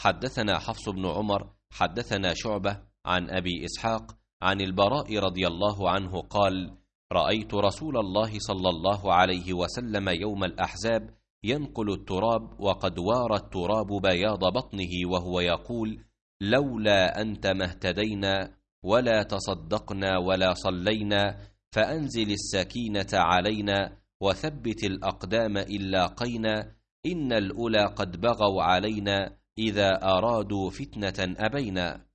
حدثنا حفص بن عمر حدثنا شعبة عن أبي إسحاق عن البراء رضي الله عنه قال: رأيت رسول الله صلى الله عليه وسلم يوم الأحزاب ينقل التراب وقد وار التراب بياض بطنه وهو يقول: لولا أنت ما اهتدينا ولا تصدقنا ولا صلينا، فأنزل السكينة علينا وثبت الأقدام إن لاقينا، إن الأولى قد بغوا علينا إذا أرادوا فتنة أبينا.